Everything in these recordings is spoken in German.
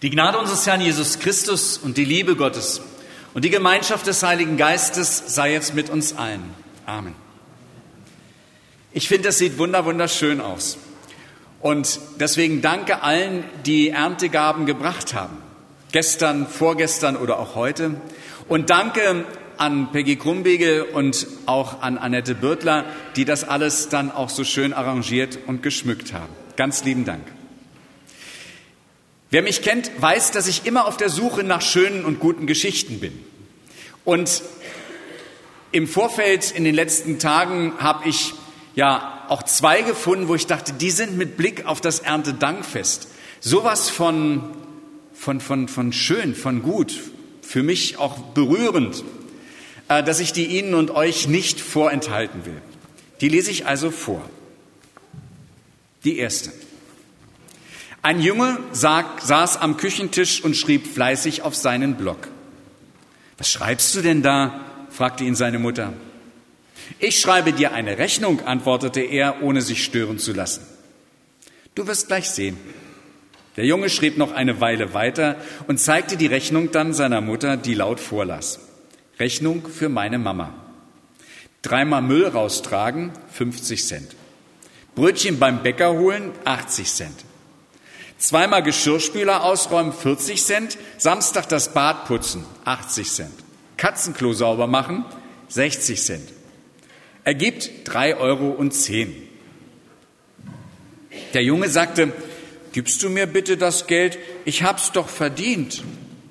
Die Gnade unseres Herrn Jesus Christus und die Liebe Gottes und die Gemeinschaft des Heiligen Geistes sei jetzt mit uns allen. Amen. Ich finde, das sieht wunderschön aus. Und deswegen danke allen, die Erntegaben gebracht haben. Gestern, vorgestern oder auch heute. Und danke an Peggy Krumbegel und auch an Annette Birtler, die das alles dann auch so schön arrangiert und geschmückt haben. Ganz lieben Dank. Wer mich kennt, weiß, dass ich immer auf der Suche nach schönen und guten Geschichten bin. Und im Vorfeld in den letzten Tagen habe ich ja auch zwei gefunden, wo ich dachte, die sind mit Blick auf das Erntedankfest sowas von schön, von gut, für mich auch berührend, dass ich die Ihnen und euch nicht vorenthalten will. Die lese ich also vor. Die erste. Ein Junge saß am Küchentisch und schrieb fleißig auf seinen Block. »Was schreibst du denn da?« fragte ihn seine Mutter. »Ich schreibe dir eine Rechnung«, antwortete er, ohne sich stören zu lassen. »Du wirst gleich sehen.« Der Junge schrieb noch eine Weile weiter und zeigte die Rechnung dann seiner Mutter, die laut vorlas. »Rechnung für meine Mama. 3-mal Müll raustragen, 50 Cent. Brötchen beim Bäcker holen, 80 Cent. 2-mal Geschirrspüler ausräumen, 40 Cent. Samstag das Bad putzen, 80 Cent. Katzenklo sauber machen, 60 Cent. Ergibt 3,10 €. Der Junge sagte, »Gibst du mir bitte das Geld? Ich hab's doch verdient.«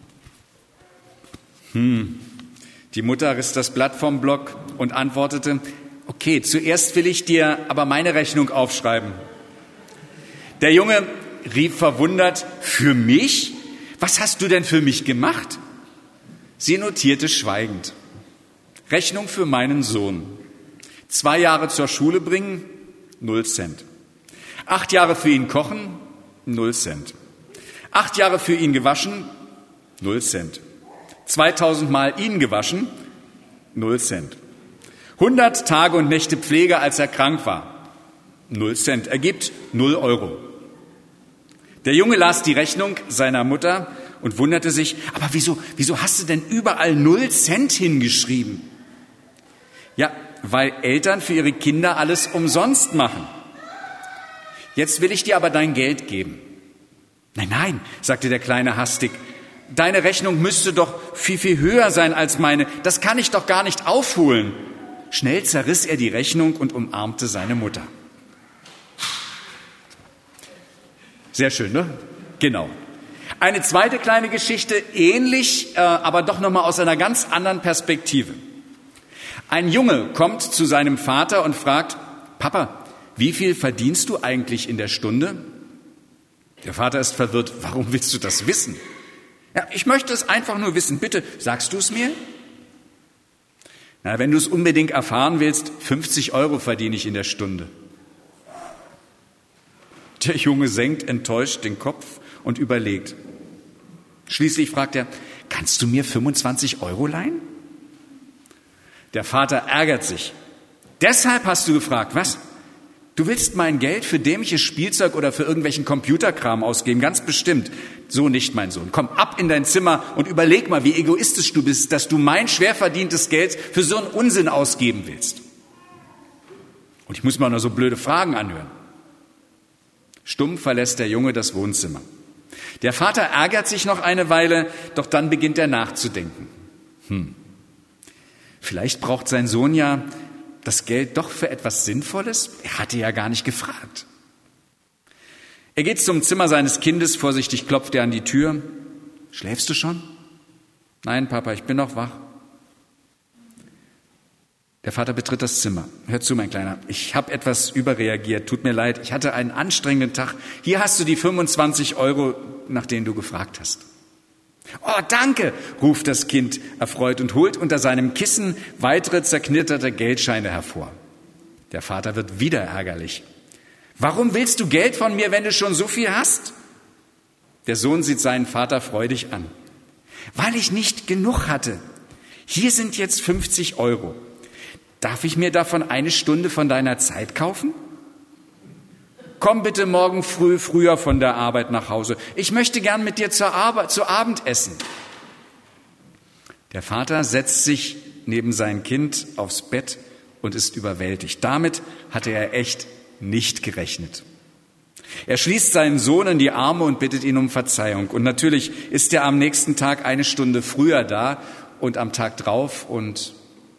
Die Mutter riss das Blatt vom Block und antwortete, »Okay, zuerst will ich dir aber meine Rechnung aufschreiben.« Der Junge rief verwundert, »Für mich? Was hast du denn für mich gemacht?« Sie notierte schweigend. »Rechnung für meinen Sohn. 2 Jahre zur Schule bringen, 0 Cent. 8 Jahre für ihn kochen, 0 Cent. 8 Jahre für ihn gewaschen, 0 Cent. 2000 Mal ihn gewaschen, 0 Cent. 100 Tage und Nächte Pflege, als er krank war, 0 Cent. Ergibt 0 €. Der Junge las die Rechnung seiner Mutter und wunderte sich, aber wieso hast du denn überall 0 Cent hingeschrieben? Ja, weil Eltern für ihre Kinder alles umsonst machen. Jetzt will ich dir aber dein Geld geben. Nein, sagte der Kleine hastig, deine Rechnung müsste doch viel höher sein als meine. Das kann ich doch gar nicht aufholen. Schnell zerriss er die Rechnung und umarmte seine Mutter. Sehr schön, ne? Genau. Eine zweite kleine Geschichte, ähnlich, aber doch nochmal aus einer ganz anderen Perspektive. Ein Junge kommt zu seinem Vater und fragt, Papa, wie viel verdienst du eigentlich in der Stunde? Der Vater ist verwirrt, warum willst du das wissen? Ja, ich möchte es einfach nur wissen, bitte, sagst du es mir? Na, wenn du es unbedingt erfahren willst, 50 € verdiene ich in der Stunde. Der Junge senkt enttäuscht den Kopf und überlegt. Schließlich fragt er, kannst du mir 25 € leihen? Der Vater ärgert sich. Deshalb hast du gefragt, was? Du willst mein Geld für dämliches Spielzeug oder für irgendwelchen Computerkram ausgeben? Ganz bestimmt. So nicht, mein Sohn. Komm ab in dein Zimmer und überleg mal, wie egoistisch du bist, dass du mein schwer verdientes Geld für so einen Unsinn ausgeben willst. Und ich muss mir auch noch so blöde Fragen anhören. Stumm verlässt der Junge das Wohnzimmer. Der Vater ärgert sich noch eine Weile, doch dann beginnt er nachzudenken. Vielleicht braucht sein Sohn ja das Geld doch für etwas Sinnvolles? Er hatte ja gar nicht gefragt. Er geht zum Zimmer seines Kindes, vorsichtig klopft er an die Tür. Schläfst du schon? Nein, Papa, ich bin noch wach. Der Vater betritt das Zimmer. Hör zu, mein Kleiner, ich habe etwas überreagiert, tut mir leid, ich hatte einen anstrengenden Tag. Hier hast du die 25 €, nach denen du gefragt hast. Oh, danke, ruft das Kind erfreut und holt unter seinem Kissen weitere zerknitterte Geldscheine hervor. Der Vater wird wieder ärgerlich. Warum willst du Geld von mir, wenn du schon so viel hast? Der Sohn sieht seinen Vater freudig an. Weil ich nicht genug hatte. Hier sind jetzt 50 €. Darf ich mir davon 1 Stunde von deiner Zeit kaufen? Komm bitte morgen früher von der Arbeit nach Hause. Ich möchte gern mit dir zu Abend essen. Der Vater setzt sich neben sein Kind aufs Bett und ist überwältigt. Damit hatte er echt nicht gerechnet. Er schließt seinen Sohn in die Arme und bittet ihn um Verzeihung. Und natürlich ist er am nächsten Tag 1 Stunde früher da und am Tag drauf und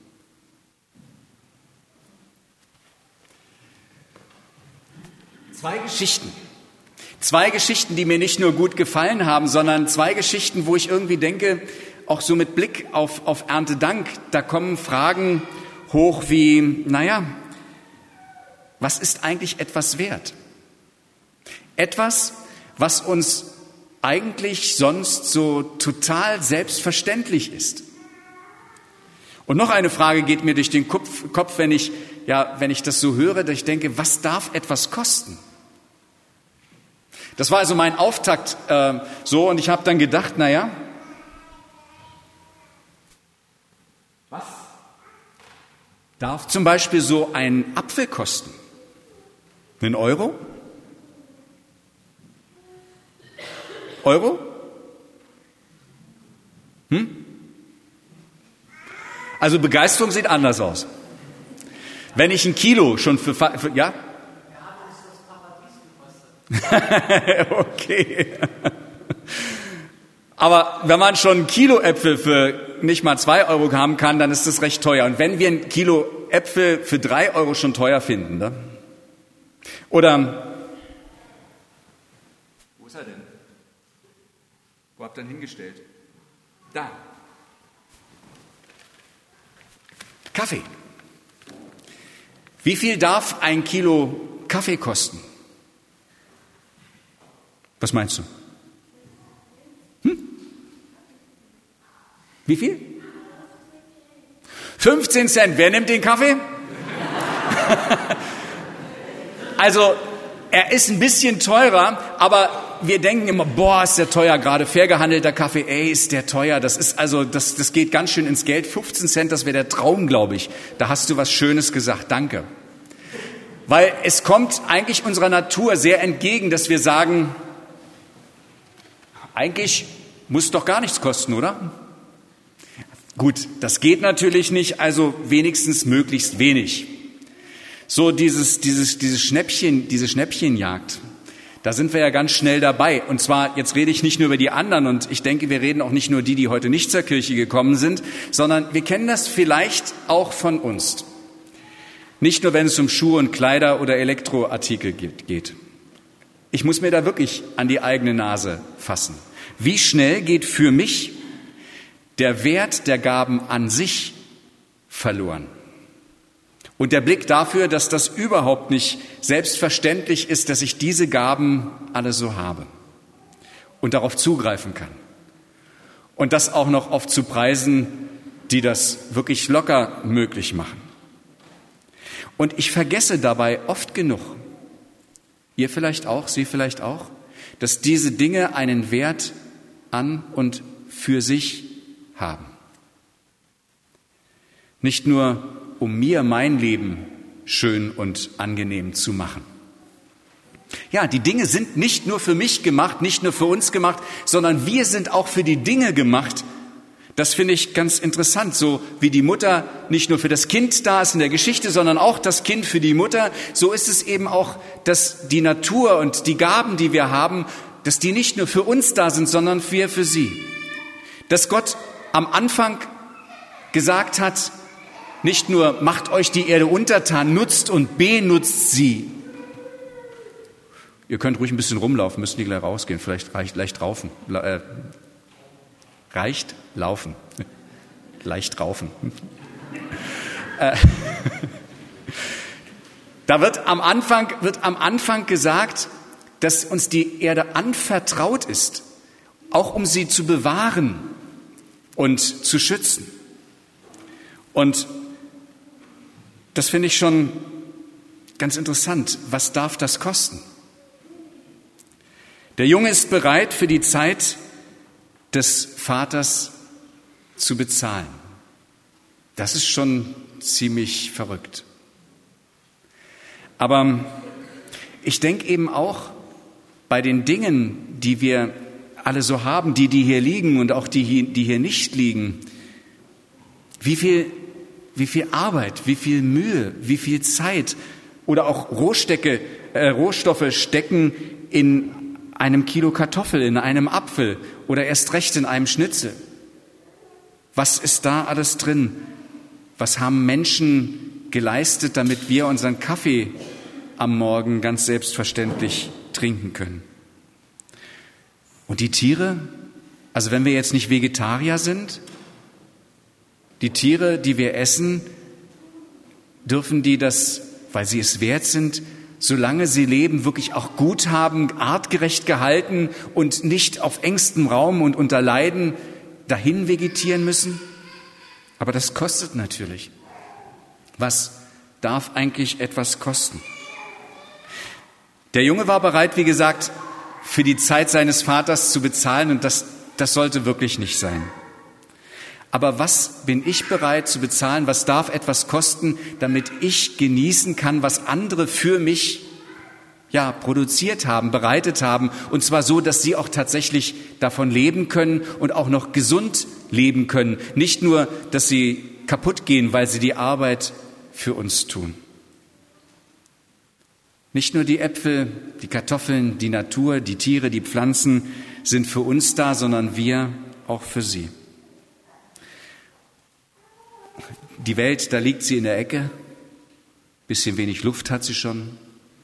Zwei Geschichten, die mir nicht nur gut gefallen haben, sondern 2 Geschichten, wo ich irgendwie denke, auch so mit Blick auf Erntedank, da kommen Fragen hoch wie, was ist eigentlich etwas wert? Etwas, was uns eigentlich sonst so total selbstverständlich ist. Und noch eine Frage geht mir durch den Kopf, wenn ich das so höre, dass ich denke, was darf etwas kosten? Das war also mein Auftakt und ich habe dann gedacht, was darf zum Beispiel so ein Apfel kosten? 1 Euro? Euro? Also Begeisterung sieht anders aus. Wenn ich 1 Kilo schon ja? Okay. Aber wenn man schon 1 Kilo Äpfel für nicht mal 2 Euro haben kann, dann ist das recht teuer. Und wenn wir 1 Kilo Äpfel für 3 Euro schon teuer finden, ne? Oder, wo ist er denn? Wo habt ihr ihn hingestellt? Da. Kaffee. Wie viel darf 1 Kilo Kaffee kosten? Was meinst du? Wie viel? 15 Cent. Wer nimmt den Kaffee? Also, er ist ein bisschen teurer, aber wir denken immer, ist der teuer, gerade fair gehandelter Kaffee, ist der teuer. Das geht ganz schön ins Geld. 15 Cent, das wäre der Traum, glaube ich. Da hast du was Schönes gesagt. Danke. Weil es kommt eigentlich unserer Natur sehr entgegen, dass wir sagen, eigentlich muss doch gar nichts kosten, oder? Gut, das geht natürlich nicht, also wenigstens möglichst wenig. So diese Schnäppchenjagd, da sind wir ja ganz schnell dabei. Und zwar, jetzt rede ich nicht nur über die anderen und ich denke, wir reden auch nicht nur die heute nicht zur Kirche gekommen sind, sondern wir kennen das vielleicht auch von uns. Nicht nur, wenn es um Schuhe und Kleider oder Elektroartikel geht. Ich muss mir da wirklich an die eigene Nase fassen. Wie schnell geht für mich der Wert der Gaben an sich verloren? Und der Blick dafür, dass das überhaupt nicht selbstverständlich ist, dass ich diese Gaben alle so habe und darauf zugreifen kann. Und das auch noch oft zu Preisen, die das wirklich locker möglich machen. Und ich vergesse dabei oft genug, ihr vielleicht auch, Sie vielleicht auch, dass diese Dinge einen Wert an und für sich haben. Nicht nur, um mir mein Leben schön und angenehm zu machen. Ja, die Dinge sind nicht nur für mich gemacht, nicht nur für uns gemacht, sondern wir sind auch für die Dinge gemacht. Das finde ich ganz interessant, so wie die Mutter nicht nur für das Kind da ist in der Geschichte, sondern auch das Kind für die Mutter. So ist es eben auch, dass die Natur und die Gaben, die wir haben, dass die nicht nur für uns da sind, sondern wir für sie. Dass Gott am Anfang gesagt hat, nicht nur macht euch die Erde untertan, nutzt und benutzt sie. Ihr könnt ruhig ein bisschen rumlaufen, müssen die gleich rausgehen, vielleicht leicht raufen. Reicht laufen. Leicht raufen. Da wird am Anfang gesagt, dass uns die Erde anvertraut ist, auch um sie zu bewahren und zu schützen. Und das finde ich schon ganz interessant. Was darf das kosten? Der Junge ist bereit, für die Zeit des Vaters zu bezahlen. Das ist schon ziemlich verrückt. Aber ich denke eben auch bei den Dingen, die wir alle so haben, die hier liegen und auch die hier nicht liegen, wie viel Arbeit, wie viel Mühe, wie viel Zeit oder auch Rohstoffe stecken in einem Kilo Kartoffel, in einem Apfel oder erst recht in einem Schnitzel. Was ist da alles drin? Was haben Menschen geleistet, damit wir unseren Kaffee am Morgen ganz selbstverständlich trinken können? Und die Tiere, also wenn wir jetzt nicht Vegetarier sind, die Tiere, die wir essen, dürfen die das, weil sie es wert sind, solange sie leben, wirklich auch gut haben, artgerecht gehalten und nicht auf engstem Raum und unter Leiden dahin vegetieren müssen? Aber das kostet natürlich. Was darf eigentlich etwas kosten? Der Junge war bereit, wie gesagt, für die Zeit seines Vaters zu bezahlen, und das sollte wirklich nicht sein. Aber was bin ich bereit zu bezahlen? Was darf etwas kosten, damit ich genießen kann, was andere für mich produziert haben, bereitet haben, und zwar so, dass sie auch tatsächlich davon leben können und auch noch gesund leben können. Nicht nur, dass sie kaputt gehen, weil sie die Arbeit für uns tun. Nicht nur die Äpfel, die Kartoffeln, die Natur, die Tiere, die Pflanzen sind für uns da, sondern wir auch für sie. Die Welt, da liegt sie in der Ecke. Bisschen wenig Luft hat sie schon.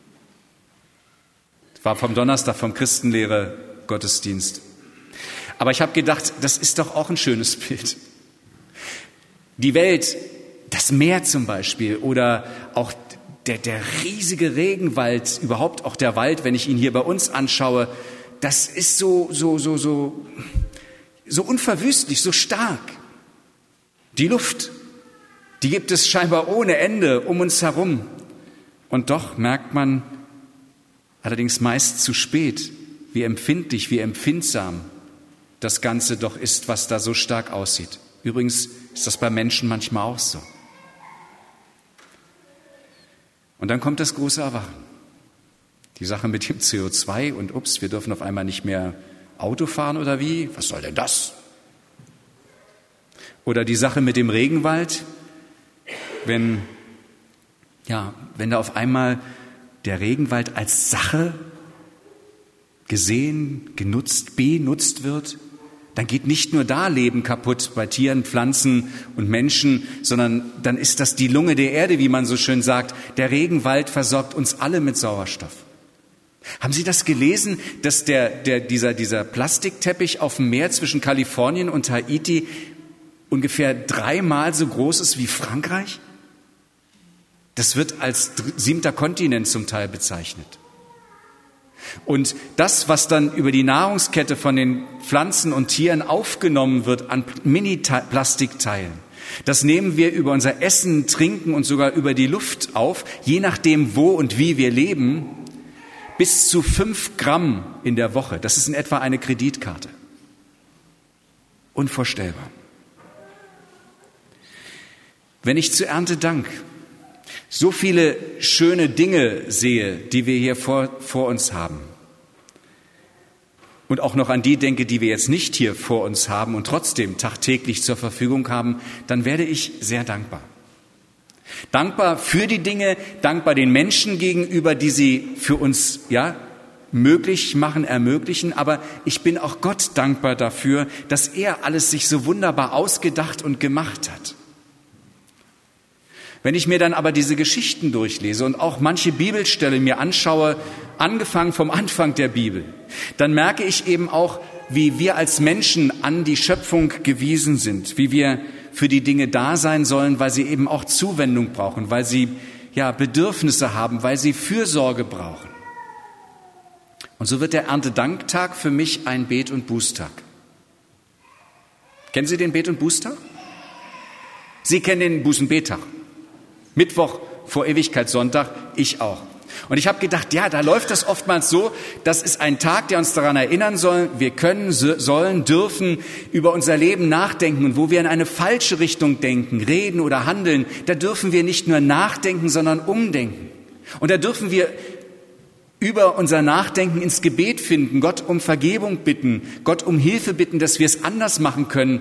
War vom Donnerstag vom Christenlehre Gottesdienst. Aber ich habe gedacht, das ist doch auch ein schönes Bild. Die Welt, das Meer zum Beispiel oder auch der riesige Regenwald, überhaupt auch der Wald, wenn ich ihn hier bei uns anschaue, das ist so unverwüstlich, so stark. Die Luft, die gibt es scheinbar ohne Ende um uns herum. Und doch merkt man, allerdings meist zu spät, wie empfindlich, wie empfindsam das Ganze doch ist, was da so stark aussieht. Übrigens ist das bei Menschen manchmal auch so. Und dann kommt das große Erwachen. Die Sache mit dem CO2 und wir dürfen auf einmal nicht mehr Auto fahren oder wie? Was soll denn das? Oder die Sache mit dem Regenwald, wenn da auf einmal der Regenwald als Sache gesehen, benutzt wird, dann geht nicht nur da Leben kaputt bei Tieren, Pflanzen und Menschen, sondern dann ist das die Lunge der Erde, wie man so schön sagt. Der Regenwald versorgt uns alle mit Sauerstoff. Haben Sie das gelesen, dass dieser Plastikteppich auf dem Meer zwischen Kalifornien und Haiti ungefähr 3-mal so groß ist wie Frankreich? Das wird als 7. Kontinent zum Teil bezeichnet. Und das, was dann über die Nahrungskette von den Pflanzen und Tieren aufgenommen wird an Mini-Plastikteilen, das nehmen wir über unser Essen, Trinken und sogar über die Luft auf, je nachdem, wo und wie wir leben, bis zu 5 Gramm in der Woche. Das ist in etwa eine Kreditkarte. Unvorstellbar. Wenn ich zu Erntedank so viele schöne Dinge sehe, die wir hier vor uns haben, und auch noch an die denke, die wir jetzt nicht hier vor uns haben und trotzdem tagtäglich zur Verfügung haben, dann werde ich sehr dankbar. Dankbar für die Dinge, dankbar den Menschen gegenüber, die sie für uns möglich machen, ermöglichen, aber ich bin auch Gott dankbar dafür, dass er alles sich so wunderbar ausgedacht und gemacht hat. Wenn ich mir dann aber diese Geschichten durchlese und auch manche Bibelstelle mir anschaue, angefangen vom Anfang der Bibel, dann merke ich eben auch, wie wir als Menschen an die Schöpfung gewiesen sind, wie wir für die Dinge da sein sollen, weil sie eben auch Zuwendung brauchen, weil sie Bedürfnisse haben, weil sie Fürsorge brauchen. Und so wird der Erntedanktag für mich ein Bet- und Bußtag. Kennen Sie den Bet- und Bußtag? Sie kennen den Buß-und-Bet-Tag. Mittwoch vor Ewigkeitssonntag, ich auch. Und ich habe gedacht, da läuft das oftmals so, das ist ein Tag, der uns daran erinnern soll, wir können, sollen, dürfen über unser Leben nachdenken. Und wo wir in eine falsche Richtung denken, reden oder handeln, da dürfen wir nicht nur nachdenken, sondern umdenken. Und da dürfen wir über unser Nachdenken ins Gebet finden, Gott um Vergebung bitten, Gott um Hilfe bitten, dass wir es anders machen können.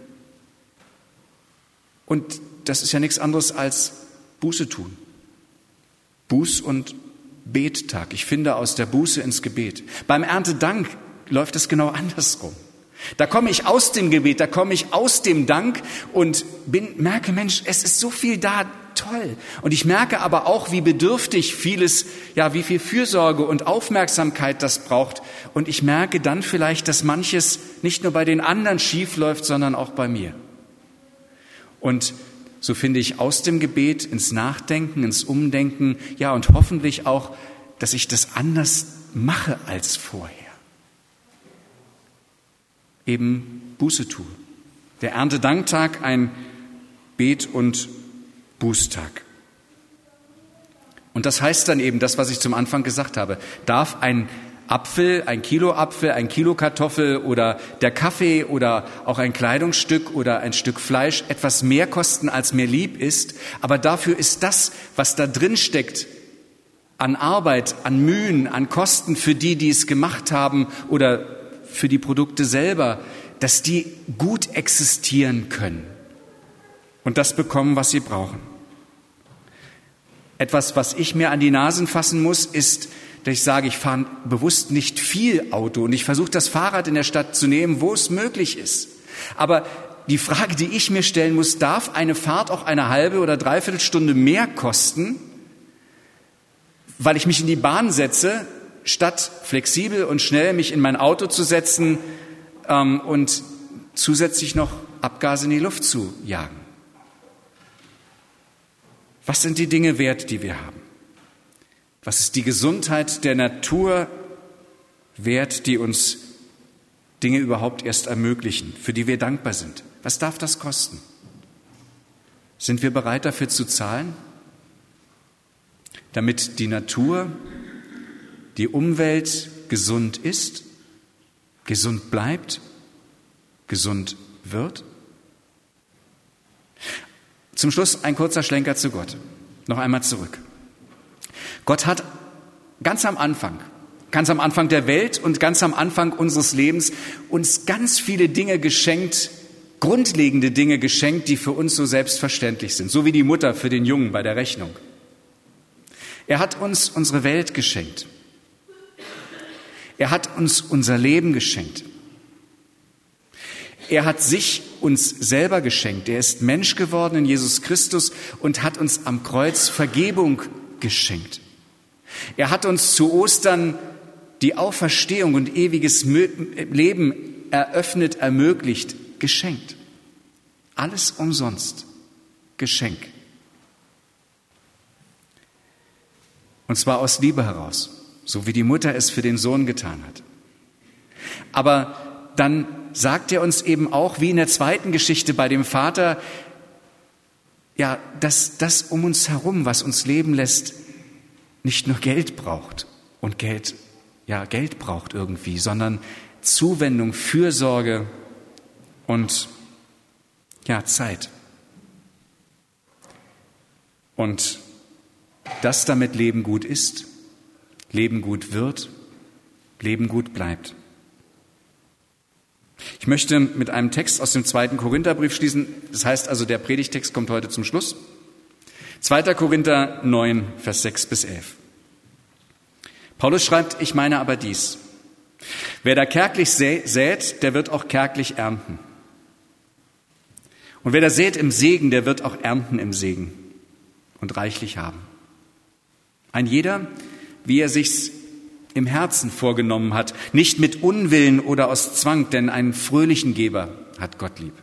Und das ist ja nichts anderes als Buße tun. Buß- und Bettag. Ich finde aus der Buße ins Gebet. Beim Erntedank läuft es genau andersrum. Da komme ich aus dem Gebet, da komme ich aus dem Dank und merke, Mensch, es ist so viel da, toll. Und ich merke aber auch, wie bedürftig vieles, wie viel Fürsorge und Aufmerksamkeit das braucht. Und ich merke dann vielleicht, dass manches nicht nur bei den anderen schief läuft, sondern auch bei mir. Und so finde ich aus dem Gebet ins Nachdenken, ins Umdenken, und hoffentlich auch, dass ich das anders mache als vorher. Eben Buße tue. Der Erntedanktag, ein Bet- und Bußtag. Und das heißt dann eben das, was ich zum Anfang gesagt habe. Darf ein Apfel, ein Kilo Apfel, ein Kilo Kartoffel oder der Kaffee oder auch ein Kleidungsstück oder ein Stück Fleisch etwas mehr kosten, als mir lieb ist, aber dafür ist das, was da drin steckt, an Arbeit, an Mühen, an Kosten für die es gemacht haben oder für die Produkte selber, dass die gut existieren können und das bekommen, was sie brauchen. Etwas, was ich mir an die Nasen fassen muss, ist, dass ich sage, ich fahre bewusst nicht viel Auto und ich versuche, das Fahrrad in der Stadt zu nehmen, wo es möglich ist. Aber die Frage, die ich mir stellen muss, darf eine Fahrt auch eine halbe oder dreiviertel Stunde mehr kosten, weil ich mich in die Bahn setze, statt flexibel und schnell mich in mein Auto zu setzen und zusätzlich noch Abgase in die Luft zu jagen? Was sind die Dinge wert, die wir haben? Was ist die Gesundheit der Natur wert, die uns Dinge überhaupt erst ermöglichen, für die wir dankbar sind? Was darf das kosten? Sind wir bereit dafür zu zahlen? Damit die Natur, die Umwelt gesund ist, gesund bleibt, gesund wird? Zum Schluss ein kurzer Schlenker zu Gott. Noch einmal zurück. Gott hat ganz am Anfang der Welt und ganz am Anfang unseres Lebens uns ganz viele Dinge geschenkt, grundlegende Dinge geschenkt, die für uns so selbstverständlich sind, so wie die Mutter für den Jungen bei der Rechnung. Er hat uns unsere Welt geschenkt. Er hat uns unser Leben geschenkt. Er hat sich uns selber geschenkt. Er ist Mensch geworden in Jesus Christus und hat uns am Kreuz Vergebung geschenkt. Er hat uns zu Ostern die Auferstehung und ewiges Leben eröffnet, ermöglicht, geschenkt. Alles umsonst. Geschenk. Und zwar aus Liebe heraus, so wie die Mutter es für den Sohn getan hat. Aber dann sagt er uns eben auch, wie in der zweiten Geschichte bei dem Vater, dass das um uns herum, was uns leben lässt, nicht nur Geld braucht und Geld braucht irgendwie, sondern Zuwendung, Fürsorge und Zeit. Und dass damit Leben gut ist, Leben gut wird, Leben gut bleibt. Ich möchte mit einem Text aus dem 2. Korintherbrief schließen. Das heißt also, der Predigtext kommt heute zum Schluss. 2. Korinther 9, Vers 6 bis 11. Paulus schreibt, ich meine aber dies. Wer da kärglich sät, der wird auch kärglich ernten. Und wer da sät im Segen, der wird auch ernten im Segen und reichlich haben. Ein jeder, wie er sich's im Herzen vorgenommen hat, nicht mit Unwillen oder aus Zwang, denn einen fröhlichen Geber hat Gott lieb.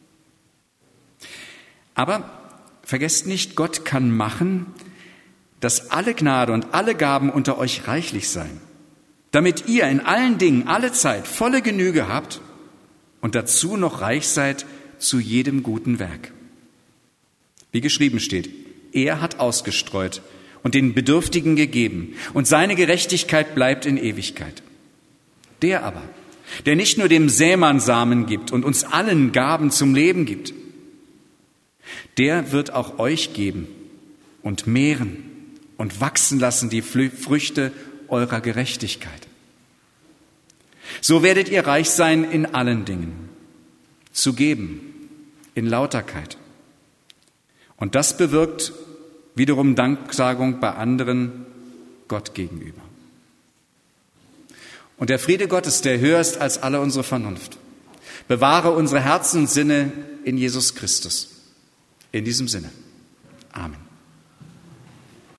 Aber vergesst nicht, Gott kann machen, dass alle Gnade und alle Gaben unter euch reichlich seien, damit ihr in allen Dingen alle Zeit volle Genüge habt und dazu noch reich seid zu jedem guten Werk. Wie geschrieben steht, er hat ausgestreut und den Bedürftigen gegeben, und seine Gerechtigkeit bleibt in Ewigkeit. Der aber, der nicht nur dem Sämann Samen gibt und uns allen Gaben zum Leben gibt, der wird auch euch geben und mehren und wachsen lassen die Früchte eurer Gerechtigkeit. So werdet ihr reich sein in allen Dingen, zu geben, in Lauterkeit. Und das bewirkt wiederum Danksagung bei anderen Gott gegenüber. Und der Friede Gottes, der höher ist als alle unsere Vernunft, bewahre unsere Herzen und Sinne in Jesus Christus. In diesem Sinne. Amen.